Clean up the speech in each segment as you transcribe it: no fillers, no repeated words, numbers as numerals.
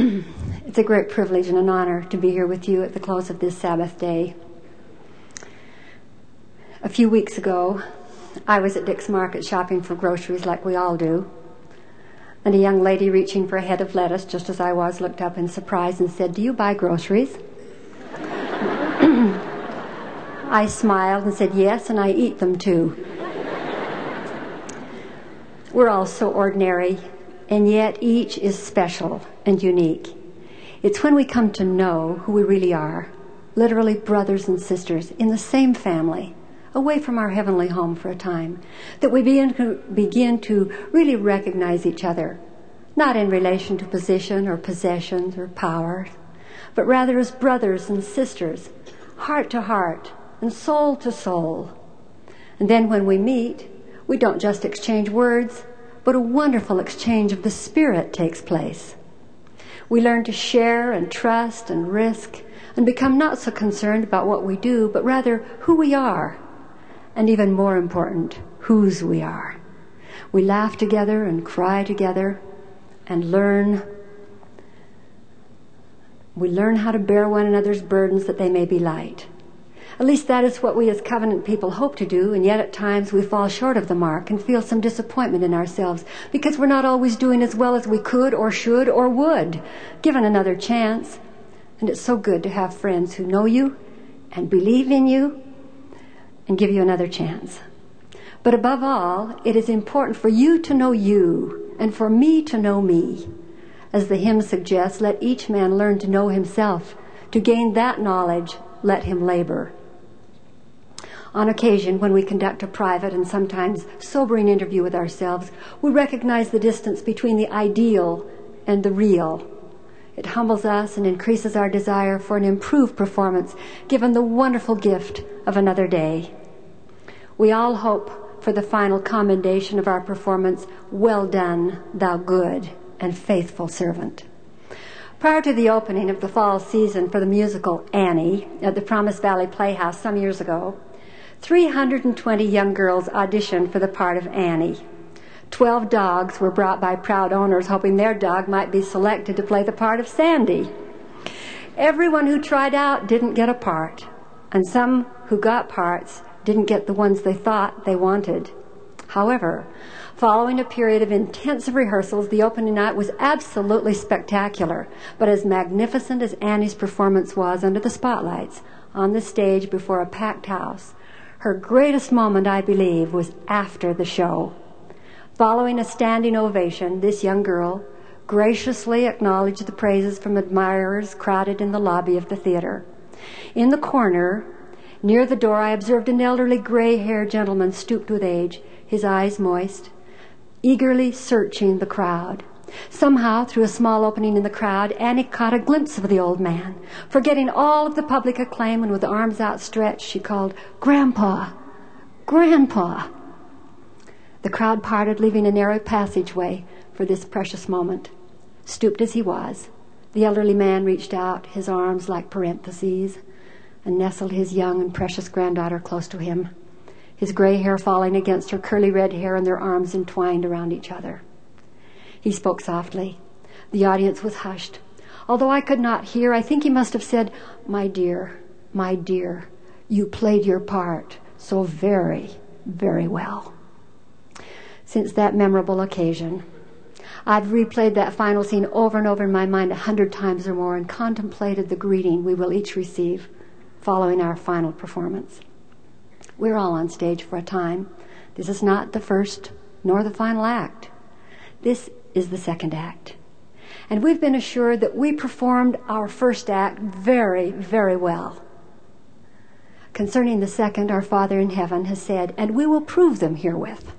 It's a great privilege and an honor to be here with you at the close of this Sabbath day. A few weeks ago, I was at Dick's Market shopping for groceries like we all do, and a young lady reaching for a head of lettuce, just as I was, looked up in surprise and said, "Do you buy groceries?" I smiled and said, "Yes, and I eat them too." We're all so ordinary, and yet each is special and unique. It's when we come to know who we really are, literally brothers and sisters in the same family, away from our heavenly home for a time, that we begin to really recognize each other, not in relation to position or possessions or power, but rather as brothers and sisters, heart to heart and soul to soul. And then when we meet, we don't just exchange words, but a wonderful exchange of the Spirit takes place. We learn to share and trust and risk and become not so concerned about what we do, but rather who we are, and even more important, whose we are. We laugh together and cry together and learn. We learn how to bear one another's burdens that they may be light. At least that is what we as covenant people hope to do, and yet at times we fall short of the mark and feel some disappointment in ourselves because we're not always doing as well as we could or should or would, given another chance. And it's so good to have friends who know you and believe in you and give you another chance. But above all, it is important for you to know you and for me to know me. As the hymn suggests, let each man learn to know himself. To gain that knowledge, let him labor. On occasion, when we conduct a private and sometimes sobering interview with ourselves, we recognize the distance between the ideal and the real. It humbles us and increases our desire for an improved performance, given the wonderful gift of another day. We all hope for the final commendation of our performance, "Well done, thou good and faithful servant." Prior to the opening of the fall season for the musical Annie at the Promise Valley Playhouse some years ago, 320 young girls auditioned for the part of Annie. 12 dogs were brought by proud owners hoping their dog might be selected to play the part of Sandy. Everyone who tried out didn't get a part, and some who got parts didn't get the ones they thought they wanted. However, following a period of intensive rehearsals, the opening night was absolutely spectacular, but as magnificent as Annie's performance was under the spotlights on the stage before a packed house, her greatest moment, I believe, was after the show. Following a standing ovation, this young girl graciously acknowledged the praises from admirers crowded in the lobby of the theater. In the corner, near the door, I observed an elderly gray-haired gentleman stooped with age, his eyes moist, eagerly searching the crowd. Somehow, through a small opening in the crowd, Annie caught a glimpse of the old man. Forgetting all of the public acclaim and with arms outstretched, she called, "Grandpa! Grandpa!" The crowd parted, leaving a narrow passageway for this precious moment. Stooped as he was, the elderly man reached out, his arms like parentheses, and nestled his young and precious granddaughter close to him, his gray hair falling against her curly red hair and their arms entwined around each other. He spoke softly. The audience was hushed. Although I could not hear, I think he must have said, my dear, you played your part so very, very well." Since that memorable occasion, I've replayed that final scene over and over in my mind 100 times or more and contemplated the greeting we will each receive following our final performance. We're all on stage for a time. This is not the first nor the final act. This is the second act. And we've been assured that we performed our first act very, very well. Concerning the second, our Father in heaven has said, "And we will prove them herewith,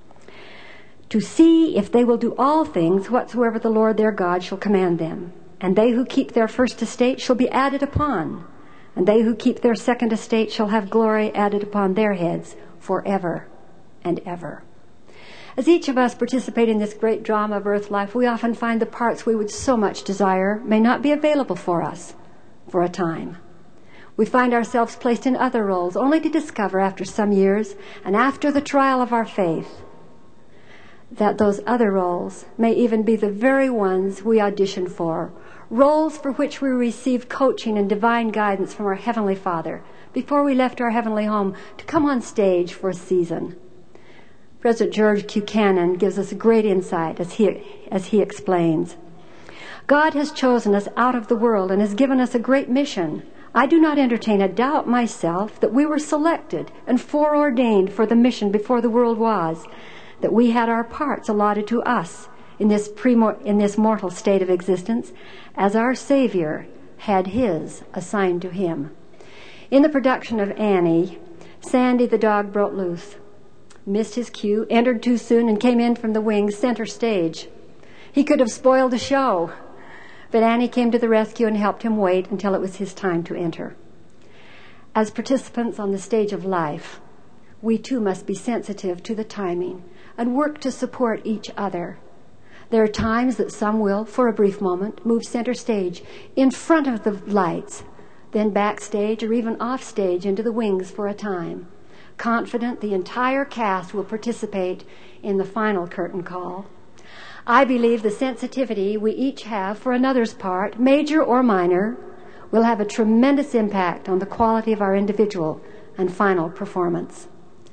to see if they will do all things whatsoever the Lord their God shall command them. And they who keep their first estate shall be added upon, and they who keep their second estate shall have glory added upon their heads forever and ever." As each of us participate in this great drama of earth life, we often find the parts we would so much desire may not be available for us for a time. We find ourselves placed in other roles, only to discover after some years and after the trial of our faith that those other roles may even be the very ones we auditioned for, roles for which we received coaching and divine guidance from our Heavenly Father before we left our heavenly home to come on stage for a season. President George Buchanan gives us great insight as he explains. God has chosen us out of the world and has given us a great mission. I do not entertain a doubt myself that we were selected and foreordained for the mission before the world was, that we had our parts allotted to us in this mortal state of existence, as our Savior had his assigned to him. In the production of Annie, Sandy the dog broke loose, missed his cue, entered too soon, and came in from the wings center stage. He could have spoiled the show, but Annie came to the rescue and helped him wait until it was his time to enter. As participants on the stage of life, we too must be sensitive to the timing and work to support each other. There are times that some will, for a brief moment, move center stage in front of the lights, then backstage or even off stage into the wings for a time, confident the entire cast will participate in the final curtain call. I believe the sensitivity we each have for another's part, major or minor, will have a tremendous impact on the quality of our individual and final performance.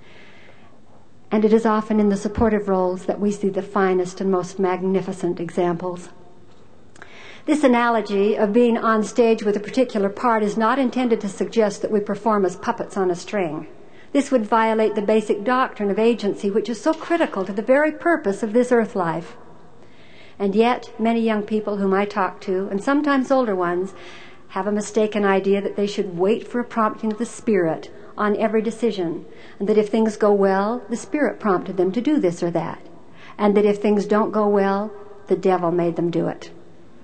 And it is often in the supportive roles that we see the finest and most magnificent examples. This analogy of being on stage with a particular part is not intended to suggest that we perform as puppets on a string. This would violate the basic doctrine of agency, which is so critical to the very purpose of this earth life. And yet, many young people whom I talk to, and sometimes older ones, have a mistaken idea that they should wait for a prompting of the Spirit on every decision, and that if things go well, the Spirit prompted them to do this or that, and that if things don't go well, the devil made them do it.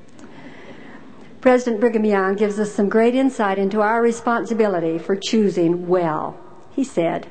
President Brigham Young gives us some great insight into our responsibility for choosing well. He said,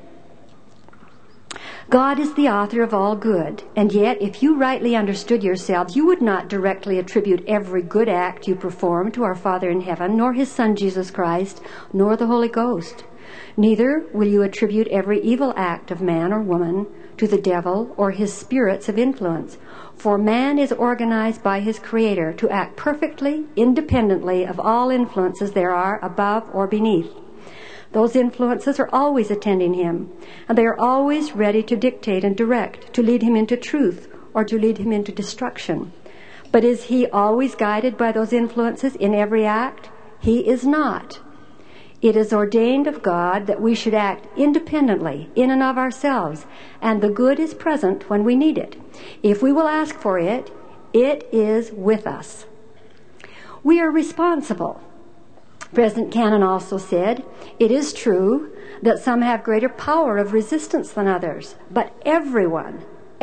God is the author of all good, and yet if you rightly understood yourselves, you would not directly attribute every good act you perform to our Father in heaven, nor his Son Jesus Christ, nor the Holy Ghost. Neither will you attribute every evil act of man or woman to the devil or his spirits of influence. For man is organized by his Creator to act perfectly, independently of all influences there are above or beneath. Those influences are always attending him, and they are always ready to dictate and direct, to lead him into truth or to lead him into destruction. But is he always guided by those influences in every act? He is not. It is ordained of God that we should act independently in and of ourselves, and the good is present when we need it. If we will ask for it, it is with us. We are responsible. President Cannon also said, it is true that some have greater power of resistance than others, but everyone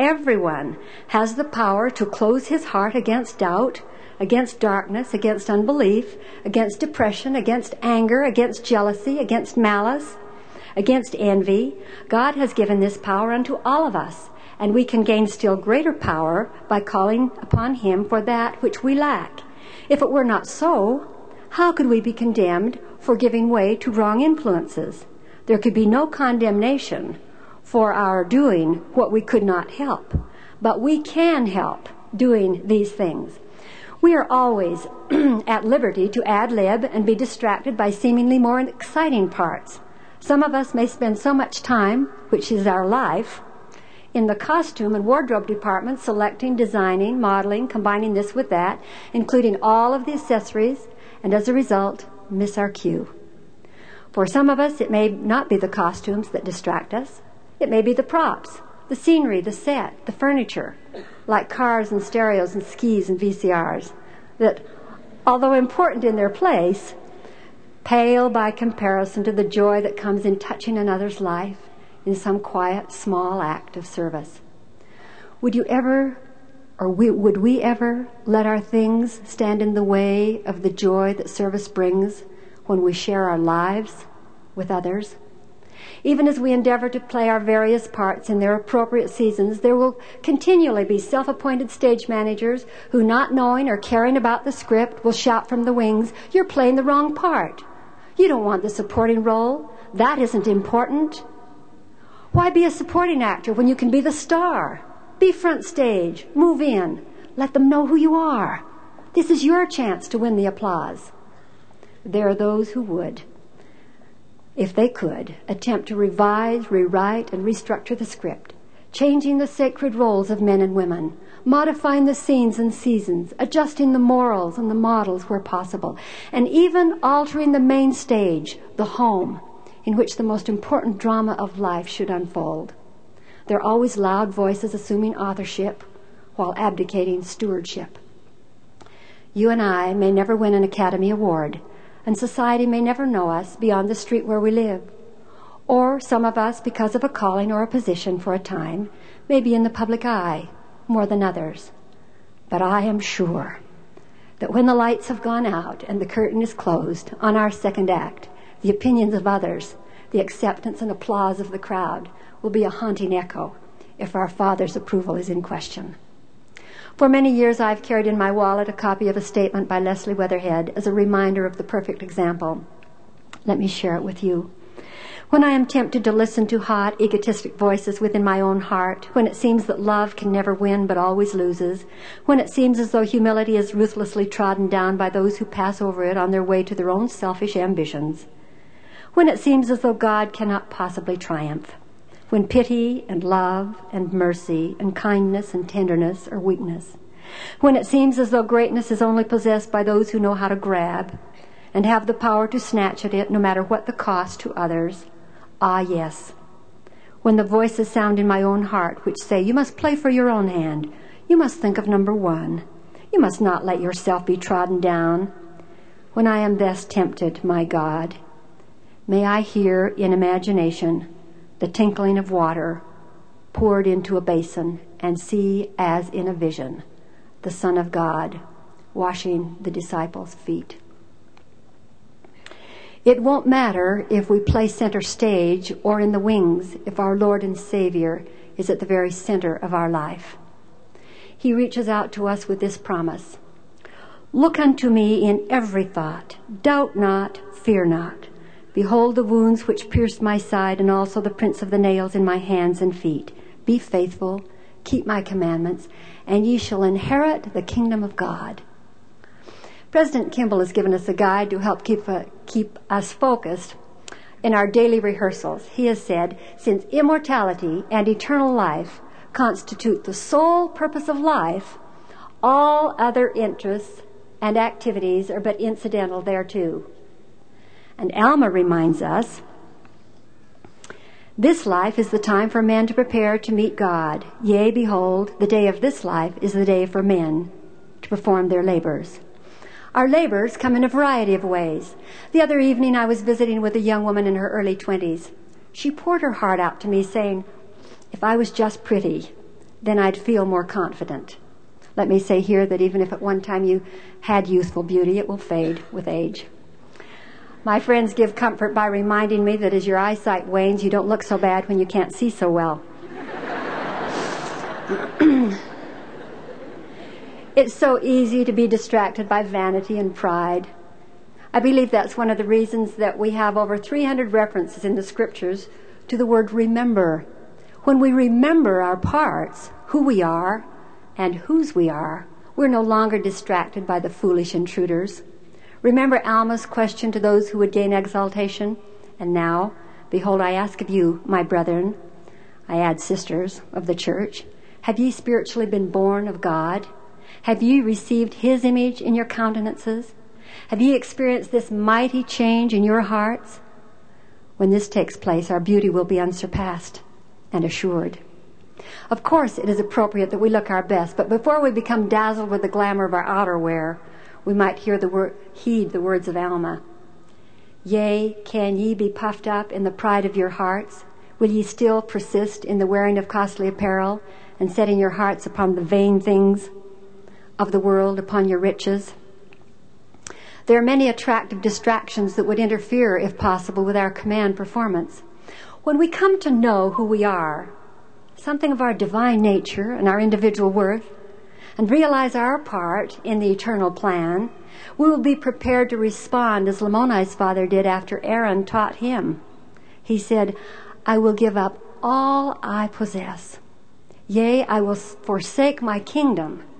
has the power to close his heart against doubt, against darkness, against unbelief, against depression, against anger, against jealousy, against malice, against envy. God has given this power unto all of us, and we can gain still greater power by calling upon him for that which we lack. If it were not so, how could we be condemned for giving way to wrong influences? There could be no condemnation for our doing what we could not help, but we can help doing these things. We are always at liberty to ad-lib and be distracted by seemingly more exciting parts. Some of us may spend so much time, which is our life, in the costume and wardrobe department, selecting, designing, modeling, combining this with that, including all of the accessories, and as a result, miss our cue. For some of us, it may not be the costumes that distract us. It may be the props, the scenery, the set, the furniture, like cars and stereos and skis and VCRs, that, although important in their place, pale by comparison to the joy that comes in touching another's life in some quiet, small act of service. Would we ever let our things stand in the way of the joy that service brings when we share our lives with others? Even as we endeavor to play our various parts in their appropriate seasons, there will continually be self-appointed stage managers who, not knowing or caring about the script, will shout from the wings, "You're playing the wrong part. You don't want the supporting role. That isn't important." Why be a supporting actor when you can be the star? Be front stage. Move in. Let them know who you are. This is your chance to win the applause. There are those who would, if they could, attempt to revise, rewrite, and restructure the script, changing the sacred roles of men and women, modifying the scenes and seasons, adjusting the morals and the models where possible, and even altering the main stage, the home, in which the most important drama of life should unfold. There are always loud voices assuming authorship while abdicating stewardship. You and I may never win an Academy Award, and society may never know us beyond the street where we live. Or some of us, because of a calling or a position for a time, may be in the public eye more than others. But I am sure that when the lights have gone out and the curtain is closed on our second act, the opinions of others, the acceptance and applause of the crowd will be a haunting echo if our Father's approval is in question. For many years I've carried in my wallet a copy of a statement by Leslie Weatherhead as a reminder of the perfect example. Let me share it with you. When I am tempted to listen to hot, egotistic voices within my own heart, when it seems that love can never win but always loses, when it seems as though humility is ruthlessly trodden down by those who pass over it on their way to their own selfish ambitions, when it seems as though God cannot possibly triumph, when pity and love and mercy and kindness and tenderness are weakness, when it seems as though greatness is only possessed by those who know how to grab and have the power to snatch at it no matter what the cost to others. Ah, yes, when the voices sound in my own heart which say, you must play for your own hand, you must think of number one, you must not let yourself be trodden down. When I am thus tempted, my God, may I hear in imagination the tinkling of water poured into a basin and see as in a vision the Son of God washing the disciples' feet. It won't matter if we play center stage or in the wings if our Lord and Savior is at the very center of our life. He reaches out to us with this promise. Look unto me in every thought. Doubt not, fear not. Behold the wounds which pierced my side, and also the prints of the nails in my hands and feet. Be faithful, keep my commandments, and ye shall inherit the kingdom of God. President Kimball has given us a guide to help keep us focused in our daily rehearsals. He has said, since immortality and eternal life constitute the sole purpose of life, all other interests and activities are but incidental thereto. And Alma reminds us, this life is the time for men to prepare to meet God. Yea, behold, the day of this life is the day for men to perform their labors. Our labors come in a variety of ways. The other evening I was visiting with a young woman in her early 20s. She poured her heart out to me saying, if I was just pretty, then I'd feel more confident. Let me say here that even if at one time you had youthful beauty, it will fade with age. My friends give comfort by reminding me that as your eyesight wanes, you don't look so bad when you can't see so well. It's so easy to be distracted by vanity and pride. I believe that's one of the reasons that we have over 300 references in the scriptures to the word remember. When we remember our parts, who we are and whose we are, we're no longer distracted by the foolish intruders. Remember Alma's question to those who would gain exaltation? And now, behold, I ask of you, my brethren, I add sisters of the church, have ye spiritually been born of God? Have ye received his image in your countenances? Have ye experienced this mighty change in your hearts? When this takes place, our beauty will be unsurpassed and assured. Of course, it is appropriate that we look our best, but before we become dazzled with the glamour of our outerwear, we might heed the words of Alma. Yea, can ye be puffed up in the pride of your hearts? Will ye still persist in the wearing of costly apparel and setting your hearts upon the vain things of the world, upon your riches? There are many attractive distractions that would interfere, if possible, with our command performance. When we come to know who we are, something of our divine nature and our individual worth, and realize our part in the eternal plan, we will be prepared to respond as Lamoni's father did after Aaron taught him. He said, I will give up all I possess. Yea, I will forsake my kingdom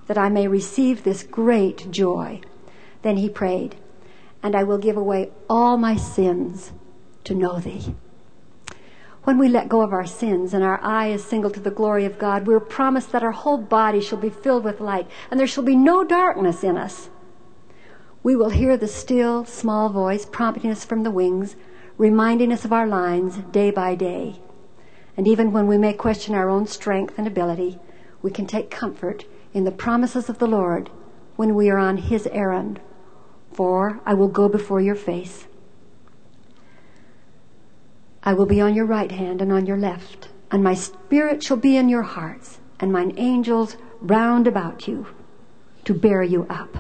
that I may receive this great joy." Then he prayed, "And I will give away all my sins to know thee." When we let go of our sins and our eye is single to the glory of God, we're promised that our whole body shall be filled with light and there shall be no darkness in us. We will hear the still, small voice prompting us from the wings, reminding us of our lines day by day. And even when we may question our own strength and ability, we can take comfort in the promises of the Lord when we are on his errand. "For I will go before your face. I will be on your right hand and on your left, and my spirit shall be in your hearts, and mine angels round about you to bear you up."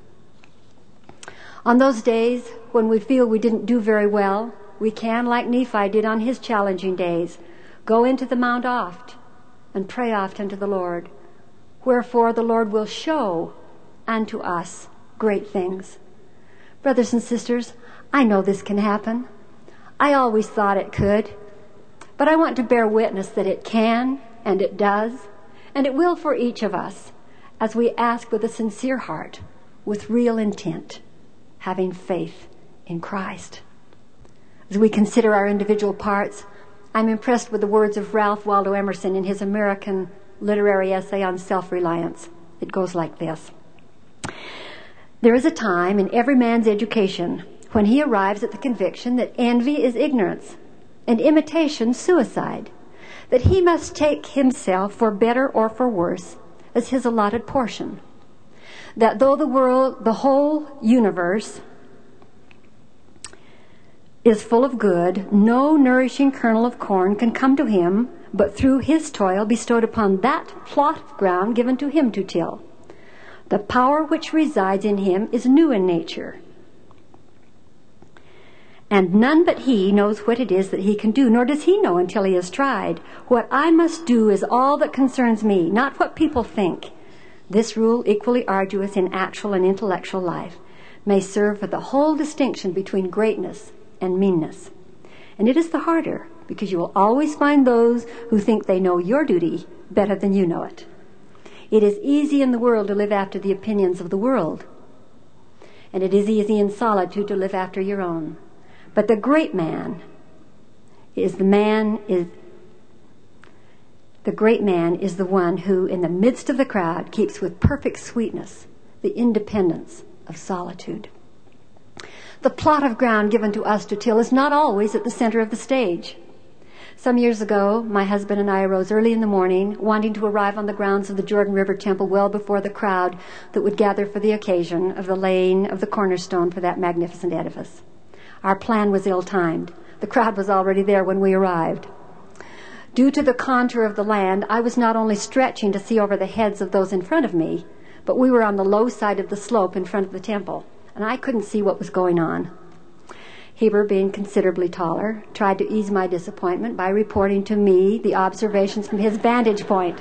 On those days when we feel we didn't do very well, we can, like Nephi did on his challenging days, go into the mount oft and pray oft unto the Lord. Wherefore the Lord will show unto us great things. Brothers and sisters, I know this can happen. I always thought it could, but I want to bear witness that it can, and it does, and it will for each of us, as we ask with a sincere heart, with real intent, having faith in Christ. As we consider our individual parts, I'm impressed with the words of Ralph Waldo Emerson in his American literary essay on self-reliance. It goes like this: "There is a time in every man's education when he arrives at the conviction that envy is ignorance and imitation suicide, that he must take himself for better or for worse as his allotted portion, that though the whole universe is full of good, no nourishing kernel of corn can come to him but through his toil bestowed upon that plot of ground given to him to till. The power which resides in him is new in nature, and none but he knows what it is that he can do, nor does he know until he has tried. What I must do is all that concerns me, not what people think. This rule, equally arduous in actual and intellectual life, may serve for the whole distinction between greatness and meanness. And it is the harder, because you will always find those who think they know your duty better than you know it. It is easy in the world to live after the opinions of the world, and it is easy in solitude to live after your own. But the great man is the one who, in the midst of the crowd, keeps with perfect sweetness the independence of solitude. The plot of ground given to us to till is not always at the center of the stage. Some years ago, my husband and I arose early in the morning, wanting to arrive on the grounds of the Jordan River Temple well before the crowd that would gather for the occasion of the laying of the cornerstone for that magnificent edifice. Our plan was ill-timed. The crowd was already there when we arrived. Due to the contour of the land, I was not only stretching to see over the heads of those in front of me, but we were on the low side of the slope in front of the temple, and I couldn't see what was going on. Heber, being considerably taller, tried to ease my disappointment by reporting to me the observations from his vantage point.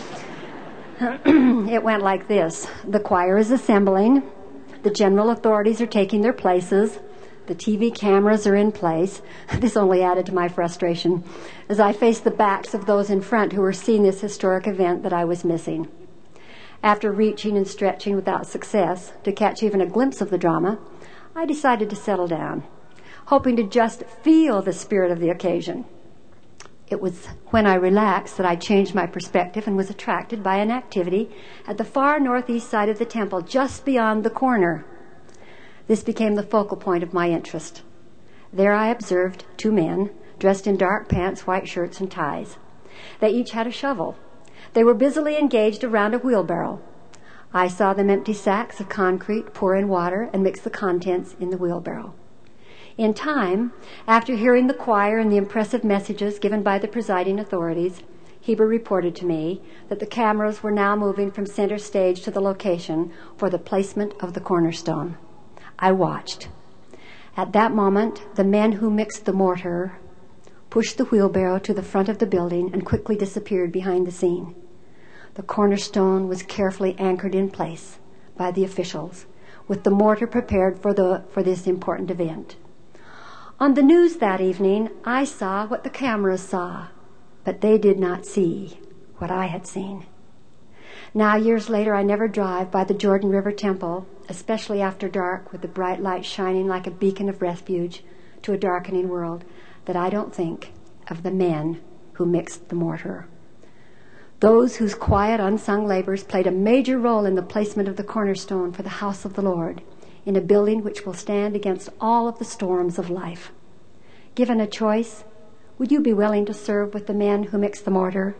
It went like this: the choir is assembling, the general authorities are taking their places, the TV cameras are in place. This only added to my frustration as I faced the backs of those in front who were seeing this historic event that I was missing. After reaching and stretching without success to catch even a glimpse of the drama, I decided to settle down, hoping to just feel the spirit of the occasion. It was when I relaxed that I changed my perspective and was attracted by an activity at the far northeast side of the temple, just beyond the corner. This became the focal point of my interest. There I observed two men dressed in dark pants, white shirts, and ties. They each had a shovel. They were busily engaged around a wheelbarrow. I saw them empty sacks of concrete, pour in water, and mix the contents in the wheelbarrow. In time, after hearing the choir and the impressive messages given by the presiding authorities, Heber reported to me that the cameras were now moving from center stage to the location for the placement of the cornerstone. I watched. At that moment, the men who mixed the mortar pushed the wheelbarrow to the front of the building and quickly disappeared behind the scene. The cornerstone was carefully anchored in place by the officials, with the mortar prepared for this important event. On the news that evening, I saw what the cameras saw, but they did not see what I had seen. Now, years later, I never drive by the Jordan River Temple, especially after dark, with the bright light shining like a beacon of refuge to a darkening world, that I don't think of the men who mixed the mortar. Those whose quiet, unsung labors played a major role in the placement of the cornerstone for the house of the Lord, in a building which will stand against all of the storms of life. Given a choice, would you be willing to serve with the men who mix the mortar?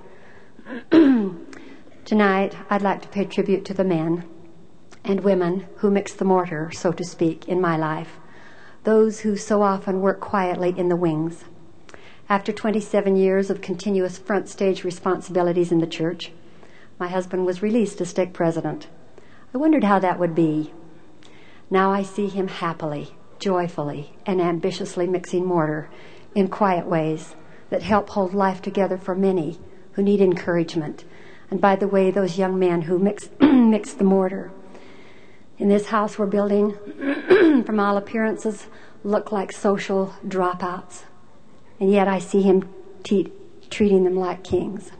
Tonight, I'd like to pay tribute to the men and women who mix the mortar, so to speak, in my life. Those who so often work quietly in the wings. After 27 years of continuous front stage responsibilities in the church, my husband was released as stake president. I wondered how that would be. Now I see him happily, joyfully, and ambitiously mixing mortar in quiet ways that help hold life together for many who need encouragement. And by the way, those young men who mix the mortar. In this house we're building, from all appearances, look like social dropouts. And yet I see him treating them like kings.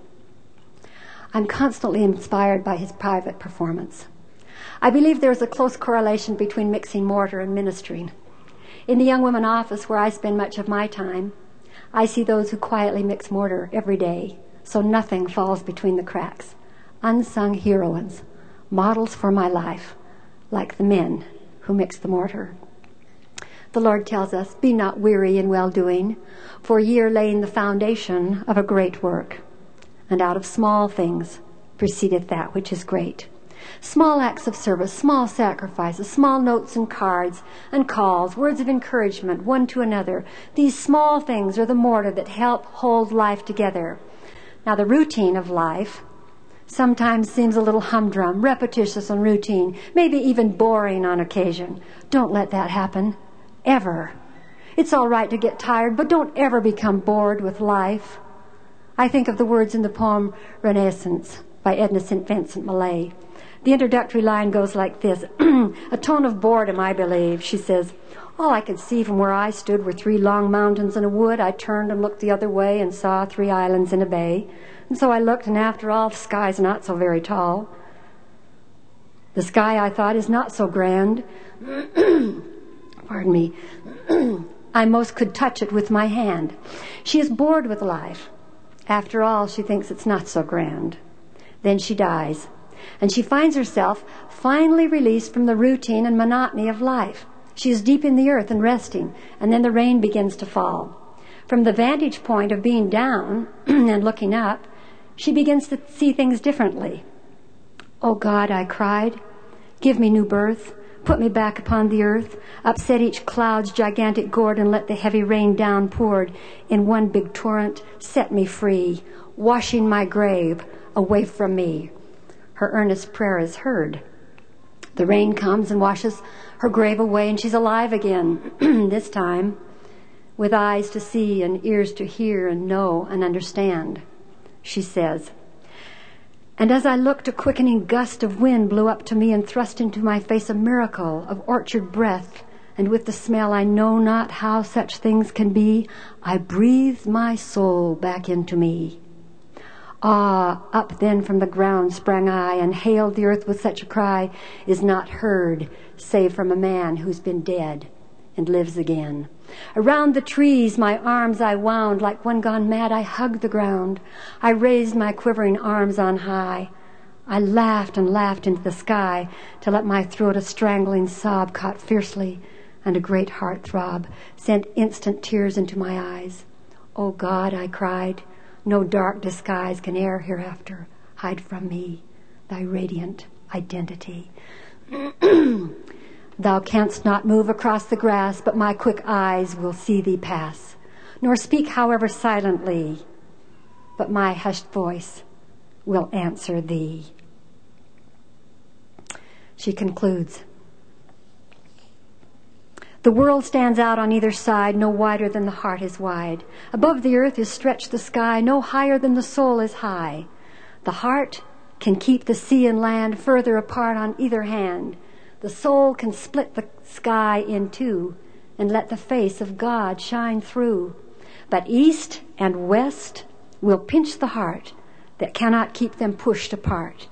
I'm constantly inspired by his private performance. I believe there's a close correlation between mixing mortar and ministering. In the young women office where I spend much of my time, I see those who quietly mix mortar every day, so nothing falls between the cracks. Unsung heroines, models for my life, like the men who mix the mortar. The Lord tells us, "Be not weary in well-doing, for ye are laying the foundation of a great work. And out of small things proceedeth that which is great." Small acts of service, small sacrifices, small notes and cards and calls, words of encouragement one to another. These small things are the mortar that help hold life together. Now, the routine of life sometimes seems a little humdrum, repetitious and routine, maybe even boring on occasion. Don't let that happen. Ever. It's all right to get tired, but don't ever become bored with life. I think of the words in the poem Renaissance by Edna St. Vincent Millay. The introductory line goes like this. A tone of boredom, I believe. She says, "All I could see from where I stood were 3 long mountains and a wood. I turned and looked the other way and saw 3 islands in a bay. And so I looked, and after all, the sky's not so very tall. The sky, I thought, is not so grand." Pardon me. "I most could touch it with my hand." She is bored with life. After all, she thinks it's not so grand. Then she dies, and she finds herself finally released from the routine and monotony of life. She is deep in the earth and resting, and then the rain begins to fall. From the vantage point of being down and looking up, she begins to see things differently. "Oh God," I cried, "give me new birth. Put me back upon the earth, upset each cloud's gigantic gourd, and let the heavy rain down poured in one big torrent set me free, washing my grave away from me." Her earnest prayer is heard. The rain comes and washes her grave away, and she's alive again, this time, with eyes to see and ears to hear and know and understand. She says, "And as I looked, a quickening gust of wind blew up to me and thrust into my face a miracle of orchard breath, and with the smell I know not how such things can be, I breathed my soul back into me. Ah, up then from the ground sprang I, and hailed the earth with such a cry is not heard, save from a man who's been dead and lives again. Around the trees my arms I wound, like one gone mad I hugged the ground. I raised my quivering arms on high. I laughed and laughed into the sky, till at my throat a strangling sob caught fiercely, and a great heart throb sent instant tears into my eyes. Oh God, I cried, no dark disguise can e'er hereafter hide from me thy radiant identity. Thou canst not move across the grass, but my quick eyes will see thee pass, nor speak however silently, but my hushed voice will answer thee. She concludes, the world stands out on either side, no wider than the heart is wide. Above the earth is stretched the sky, no higher than the soul is high. The heart can keep the sea and land further apart on either hand. The soul can split the sky in two and let the face of God shine through. But east and west will pinch the heart that cannot keep them pushed apart.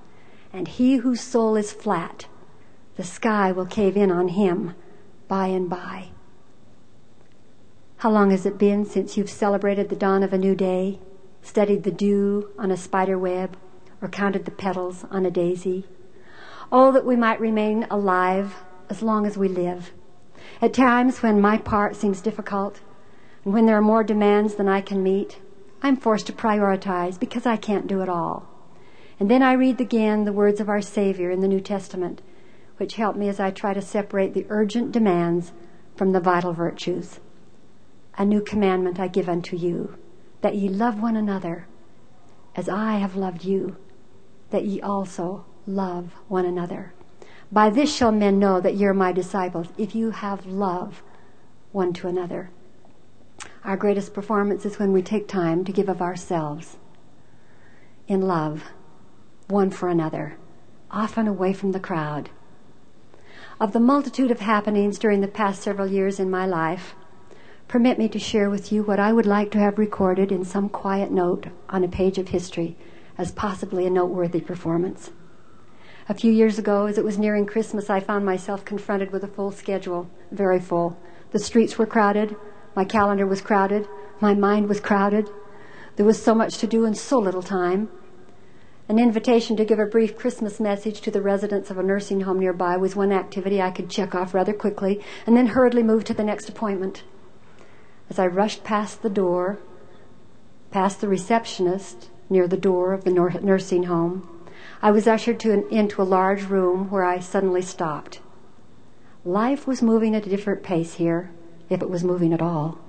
And he whose soul is flat, the sky will cave in on him by and by. How long has it been since you've celebrated the dawn of a new day, studied the dew on a spider web, or counted the petals on a daisy? Oh, that we might remain alive as long as we live. At times when my part seems difficult, and when there are more demands than I can meet, I'm forced to prioritize because I can't do it all. And then I read again the words of our Savior in the New Testament, which help me as I try to separate the urgent demands from the vital virtues. A new commandment I give unto you, that ye love one another, as I have loved you, that ye also love one another. By this shall men know that ye are my disciples, if you have love one to another. Our greatest performance is when we take time to give of ourselves in love, one for another, often away from the crowd. Of the multitude of happenings during the past several years in my life, permit me to share with you what I would like to have recorded in some quiet note on a page of history as possibly a noteworthy performance. A few years ago, as it was nearing Christmas, I found myself confronted with a full schedule, very full. The streets were crowded, my calendar was crowded, my mind was crowded. There was so much to do and so little time. An invitation to give a brief Christmas message to the residents of a nursing home nearby was one activity I could check off rather quickly and then hurriedly move to the next appointment. As I rushed past the door, past the receptionist near the door of the nursing home, I was ushered into a large room where I suddenly stopped. Life was moving at a different pace here, if it was moving at all.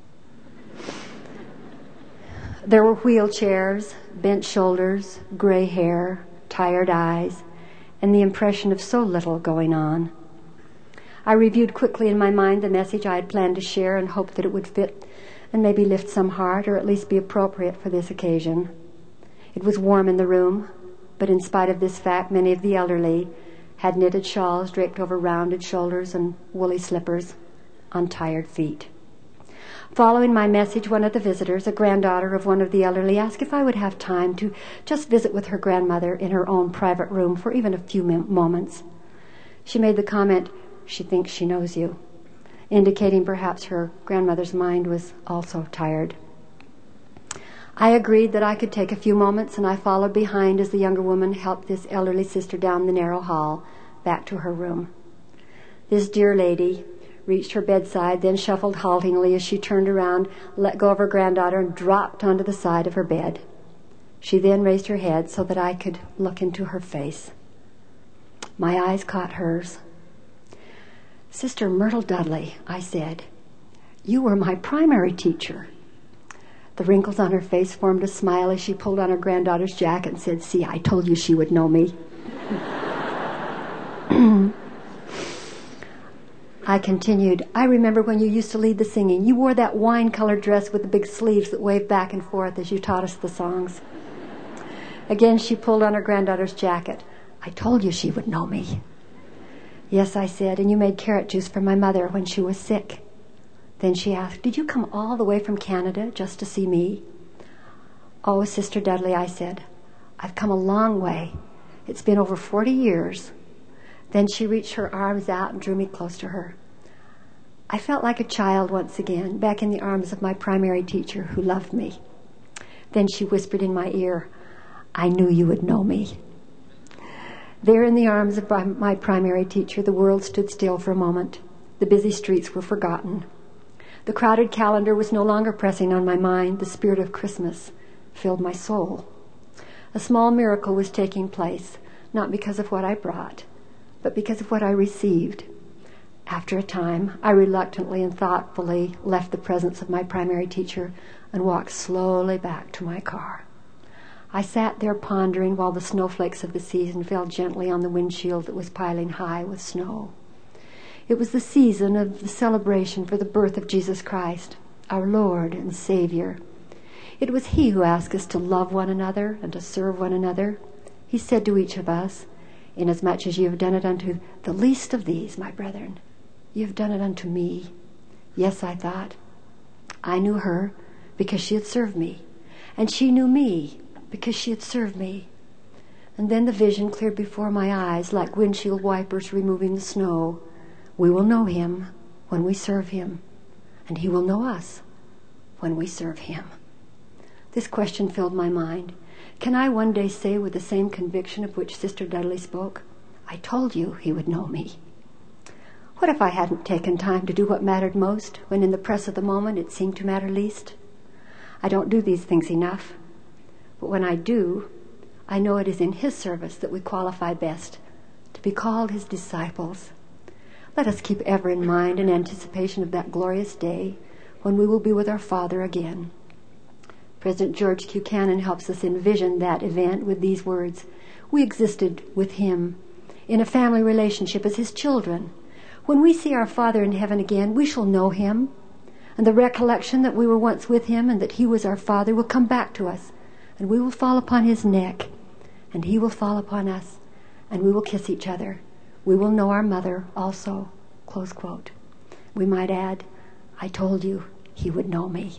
There were wheelchairs, bent shoulders, gray hair, tired eyes, and the impression of so little going on. I reviewed quickly in my mind the message I had planned to share and hoped that it would fit and maybe lift some heart or at least be appropriate for this occasion. It was warm in the room, but in spite of this fact, many of the elderly had knitted shawls draped over rounded shoulders and woolly slippers on tired feet. Following my message, one of the visitors, a granddaughter of one of the elderly, asked if I would have time to just visit with her grandmother in her own private room for even a few moments. She made the comment, "She thinks she knows you," indicating perhaps her grandmother's mind was also tired. I agreed that I could take a few moments, and I followed behind as the younger woman helped this elderly sister down the narrow hall back to her room. This dear lady reached her bedside, then shuffled haltingly as she turned around, let go of her granddaughter, and dropped onto the side of her bed. She then raised her head so that I could look into her face. My eyes caught hers. "Sister Myrtle Dudley," I said, "you were my primary teacher." The wrinkles on her face formed a smile as she pulled on her granddaughter's jacket and said, "See, I told you she would know me." I continued, "I remember when you used to lead the singing. You wore that wine-colored dress with the big sleeves that waved back and forth as you taught us the songs." Again, she pulled on her granddaughter's jacket. "I told you she would know me." "Yes," I said, "and you made carrot juice for my mother when she was sick." Then she asked, "Did you come all the way from Canada just to see me?" "Oh, Sister Dudley," I said, "I've come a long way. It's been over 40 years. Then she reached her arms out and drew me close to her. I felt like a child once again, back in the arms of my primary teacher who loved me. Then she whispered in my ear, "I knew you would know me." There in the arms of my primary teacher, the world stood still for a moment. The busy streets were forgotten. The crowded calendar was no longer pressing on my mind. The spirit of Christmas filled my soul. A small miracle was taking place, not because of what I brought, but because of what I received. After a time, I reluctantly and thoughtfully left the presence of my primary teacher and walked slowly back to my car. I sat there pondering while the snowflakes of the season fell gently on the windshield that was piling high with snow. It was the season of the celebration for the birth of Jesus Christ, our Lord and Savior. It was He who asked us to love one another and to serve one another. He said to each of us, "Inasmuch as you have done it unto the least of these, my brethren, you have done it unto me." Yes, I thought. I knew her because she had served me, and she knew me because she had served me. And then the vision cleared before my eyes like windshield wipers removing the snow. We will know him when we serve him, and he will know us when we serve him. This question filled my mind. Can I one day say with the same conviction of which Sister Dudley spoke, I told you he would know me? What if I hadn't taken time to do what mattered most, when in the press of the moment it seemed to matter least? I don't do these things enough, but when I do, I know it is in his service that we qualify best to be called his disciples. Let us keep ever in mind an anticipation of that glorious day when we will be with our Father again. President George Buchanan helps us envision that event with these words: we existed with him in a family relationship as his children. When we see our Father in heaven again, we shall know him, and the recollection that we were once with him and that he was our Father will come back to us, and we will fall upon his neck, and he will fall upon us, and we will kiss each other. We will know our mother also." Close quote. We might add, I told you he would know me.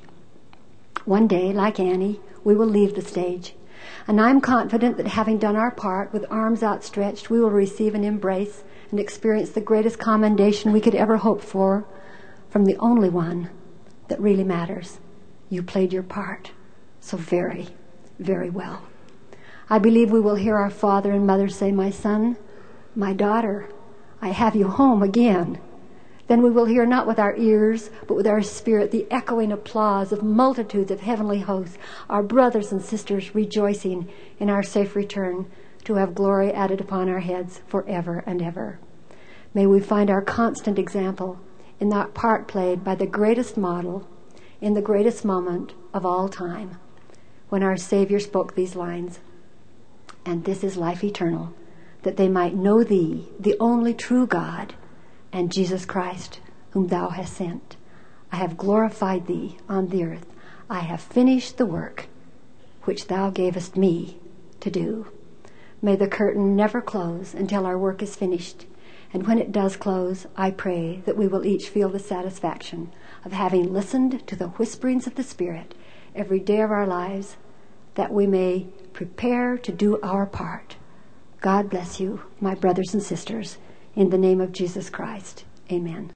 One day, like Annie, we will leave the stage, and I'm confident that having done our part, with arms outstretched, we will receive an embrace and experience the greatest commendation we could ever hope for from the only one that really matters. You played your part so very, very well. I believe we will hear our father and mother say, "My son, my daughter, I have you home again." Then we will hear not with our ears, but with our spirit, the echoing applause of multitudes of heavenly hosts, our brothers and sisters rejoicing in our safe return to have glory added upon our heads forever and ever. May we find our constant example in that part played by the greatest model in the greatest moment of all time, when our Savior spoke these lines, "And this is life eternal, that they might know thee, the only true God, and Jesus Christ, whom thou hast sent. I have glorified thee on the earth. I have finished the work which thou gavest me to do." May the curtain never close until our work is finished. And when it does close, I pray that we will each feel the satisfaction of having listened to the whisperings of the Spirit every day of our lives, that we may prepare to do our part. God bless you, my brothers and sisters, in the name of Jesus Christ. Amen.